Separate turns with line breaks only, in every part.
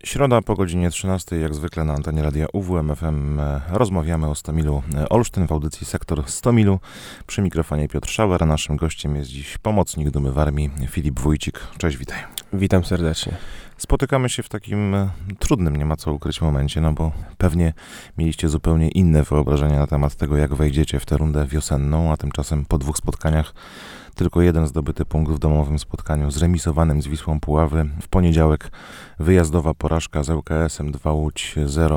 Środa po godzinie 13, jak zwykle na antenie radia UWMFM rozmawiamy o Stomilu Olsztyn w audycji Sektor Stomilu. Przy mikrofonie Piotr Szauer, a naszym gościem jest dziś pomocnik Dumy Warmii Filip Wójcik. Cześć, witaj.
Witam serdecznie.
Spotykamy się w takim trudnym, nie ma co ukryć, momencie, no bo pewnie mieliście zupełnie inne wyobrażenia na temat tego, jak wejdziecie w tę rundę wiosenną, a tymczasem po 2 spotkaniach tylko 1 zdobyty punkt w domowym spotkaniu zremisowanym z Wisłą Puławy. W poniedziałek wyjazdowa porażka z ŁKS-em 2 Łódź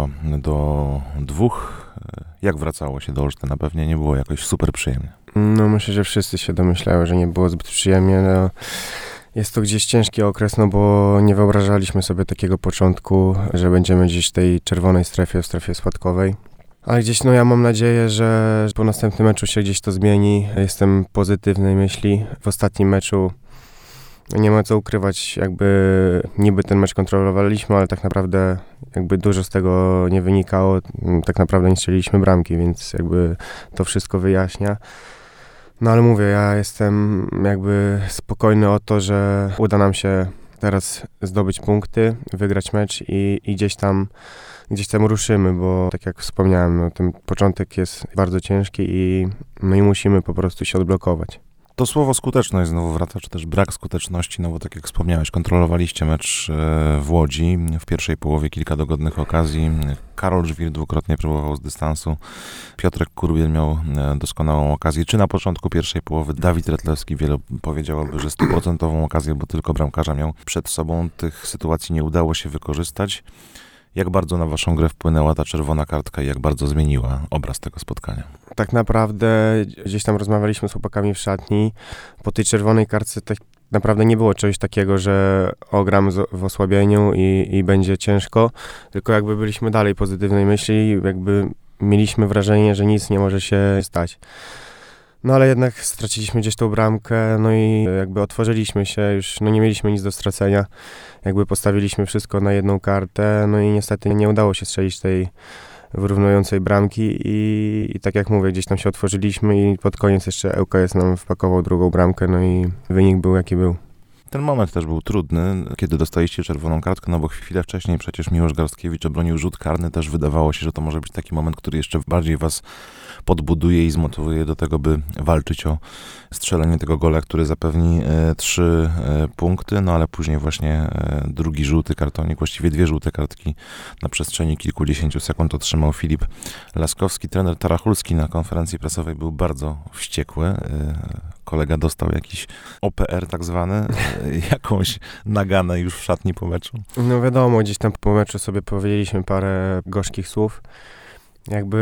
0-2. Jak wracało się do Olsztyna? Pewnie nie było jakoś super przyjemnie.
No myślę, że wszyscy się domyślały, że nie było zbyt przyjemnie. No, jest to gdzieś ciężki okres, no bo nie wyobrażaliśmy sobie takiego początku, że będziemy gdzieś w tej czerwonej strefie, w strefie spadkowej. Ale gdzieś, no ja mam nadzieję, że po następnym meczu się gdzieś to zmieni. Jestem pozytywnej myśli. W ostatnim meczu nie ma co ukrywać, jakby niby ten mecz kontrolowaliśmy, ale tak naprawdę jakby dużo z tego nie wynikało. Tak naprawdę nie strzeliliśmy bramki, więc jakby to wszystko wyjaśnia. No ale mówię, ja jestem jakby spokojny o to, że uda nam się teraz zdobyć punkty, wygrać mecz i gdzieś tam ruszymy, bo tak jak wspomniałem, no, ten początek jest bardzo ciężki i musimy po prostu się odblokować.
To słowo skuteczność znowu wraca, czy też brak skuteczności, no bo tak jak wspomniałeś, kontrolowaliście mecz w Łodzi, w pierwszej połowie kilka dogodnych okazji. Karol Żwir dwukrotnie próbował z dystansu, Piotrek Kurbiel miał doskonałą okazję, czy na początku pierwszej połowy Dawid Retlewski, wielu powiedziałoby, że 100% okazję, bo tylko bramkarza miał przed sobą. Tych sytuacji nie udało się wykorzystać. Jak bardzo na waszą grę wpłynęła ta czerwona kartka i jak bardzo zmieniła obraz tego spotkania?
Tak naprawdę gdzieś tam rozmawialiśmy z chłopakami w szatni. Po tej czerwonej kartce tak naprawdę nie było czegoś takiego, że gram w osłabieniu i będzie ciężko, tylko jakby byliśmy dalej pozytywnej myśli, jakby mieliśmy wrażenie, że nic nie może się stać. No ale jednak straciliśmy gdzieś tą bramkę, no i jakby otworzyliśmy się, już no nie mieliśmy nic do stracenia. Jakby postawiliśmy wszystko na jedną kartę, no i niestety nie udało się strzelić tej wyrównującej bramki i tak jak mówię, gdzieś tam się otworzyliśmy i pod koniec jeszcze ŁKS nam wpakował drugą bramkę, no i wynik był jaki był.
Ten moment też był trudny, kiedy dostaliście czerwoną kartkę, no bo chwilę wcześniej przecież Miłosz Garstkiewicz obronił rzut karny, też wydawało się, że to może być taki moment, który jeszcze bardziej was podbuduje i zmotywuje do tego, by walczyć o strzelenie tego gola, który zapewni 3 punkty, no ale później właśnie drugi żółty kartonik, właściwie 2 żółte kartki na przestrzeni kilkudziesięciu sekund otrzymał Filip Laskowski. Trener Tarachulski na konferencji prasowej był bardzo wściekły. Kolega dostał jakiś OPR tak zwany, jakąś naganę już w szatni po meczu.
No wiadomo, gdzieś tam po meczu sobie powiedzieliśmy parę gorzkich słów. Jakby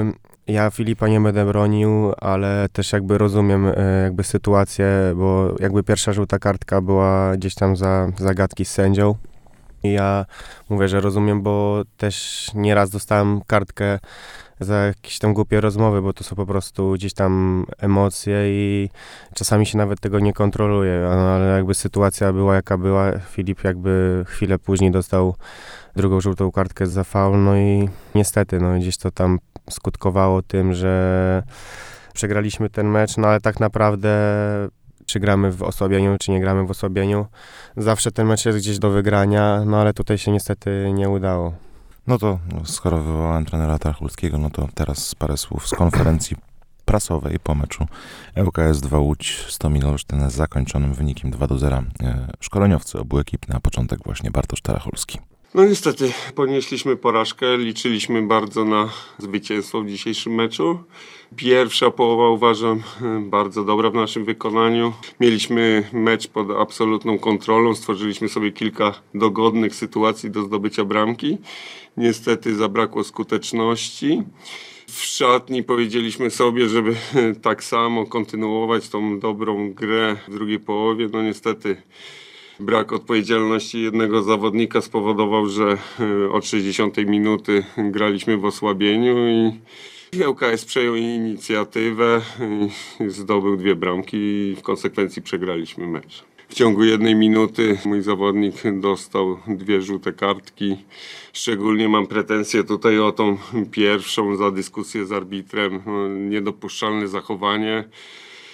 ja Filipa nie będę bronił, ale też jakby rozumiem jakby sytuację, bo jakby pierwsza żółta kartka była gdzieś tam za zagadki z sędzią. I ja mówię, że rozumiem, bo też nieraz dostałem kartkę za jakieś tam głupie rozmowy, bo to są po prostu gdzieś tam emocje i czasami się nawet tego nie kontroluje, ale jakby sytuacja była jaka była, Filip jakby chwilę później dostał drugą żółtą kartkę za faul, no i niestety, no gdzieś to tam skutkowało tym, że przegraliśmy ten mecz, no ale tak naprawdę czy gramy w osłabieniu, czy nie gramy w osłabieniu, zawsze ten mecz jest gdzieś do wygrania, no ale tutaj się niestety nie udało.
No to skoro wywołałem trenera Tarachulskiego, no to teraz parę słów z konferencji prasowej po meczu ŁKS 2 Łódź Stomil Olsztyn z zakończonym wynikiem 2-0. Szkoleniowcy obu ekip, na początek właśnie Bartosz Tarachulski.
No niestety ponieśliśmy porażkę, liczyliśmy bardzo na zwycięstwo w dzisiejszym meczu. Pierwsza połowa uważam bardzo dobra w naszym wykonaniu. Mieliśmy mecz pod absolutną kontrolą, stworzyliśmy sobie kilka dogodnych sytuacji do zdobycia bramki. Niestety zabrakło skuteczności. W szatni powiedzieliśmy sobie, żeby tak samo kontynuować tą dobrą grę w drugiej połowie. No niestety brak odpowiedzialności jednego zawodnika spowodował, że od 60 minuty graliśmy w osłabieniu i ŁKS przejął inicjatywę i zdobył 2 bramki i w konsekwencji przegraliśmy mecz. W ciągu 1 minuty mój zawodnik dostał 2 żółte kartki. Szczególnie mam pretensje tutaj o tą pierwszą za dyskusję z arbitrem. Niedopuszczalne zachowanie.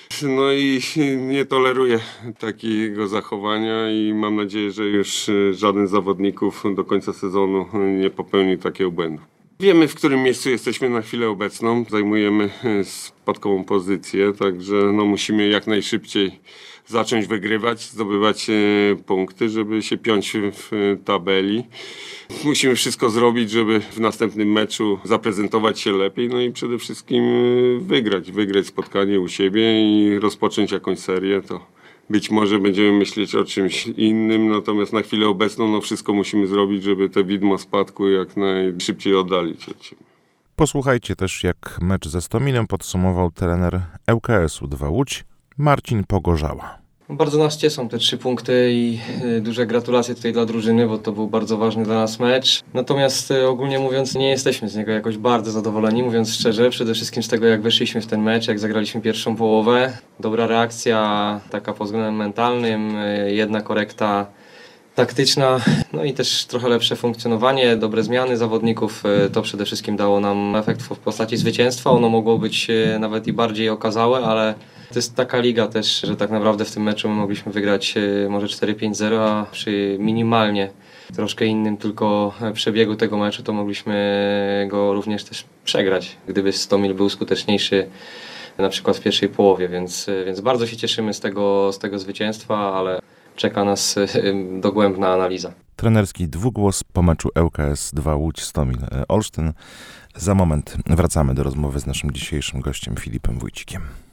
No i nie toleruję takiego zachowania i mam nadzieję, że już żaden z zawodników do końca sezonu nie popełni takiego błędu. Wiemy, w którym miejscu jesteśmy na chwilę obecną. Zajmujemy spadkową pozycję, także musimy jak najszybciej zacząć wygrywać, zdobywać punkty, żeby się piąć w tabeli. Musimy wszystko zrobić, żeby w następnym meczu zaprezentować się lepiej, no i przede wszystkim wygrać spotkanie u siebie i rozpocząć jakąś serię. To być może będziemy myśleć o czymś innym, natomiast na chwilę obecną wszystko musimy zrobić, żeby te widmo spadku jak najszybciej oddalić od siebie.
Posłuchajcie też, jak mecz ze Stomilem podsumował trener ŁKS-u 2 Łódź Marcin Pogorzała.
Bardzo nas cieszą te 3 punkty i duże gratulacje tutaj dla drużyny, bo to był bardzo ważny dla nas mecz. Natomiast ogólnie mówiąc nie jesteśmy z niego jakoś bardzo zadowoleni, mówiąc szczerze. Przede wszystkim z tego jak weszliśmy w ten mecz, jak zagraliśmy pierwszą połowę. Dobra reakcja taka pod względem mentalnym, jedna korekta taktyczna, no i też trochę lepsze funkcjonowanie, dobre zmiany zawodników. To przede wszystkim dało nam efekt w postaci zwycięstwa. Ono mogło być nawet i bardziej okazałe, ale to jest taka liga też, że tak naprawdę w tym meczu my mogliśmy wygrać może 4-5-0, a przy minimalnie troszkę innym tylko przebiegu tego meczu to mogliśmy go również też przegrać, gdyby Stomil był skuteczniejszy na przykład w pierwszej połowie, więc bardzo się cieszymy z tego zwycięstwa, ale czeka nas dogłębna analiza.
Trenerski dwugłos po meczu ŁKS 2 Łódź Stomil Olsztyn. Za moment wracamy do rozmowy z naszym dzisiejszym gościem Filipem Wójcikiem.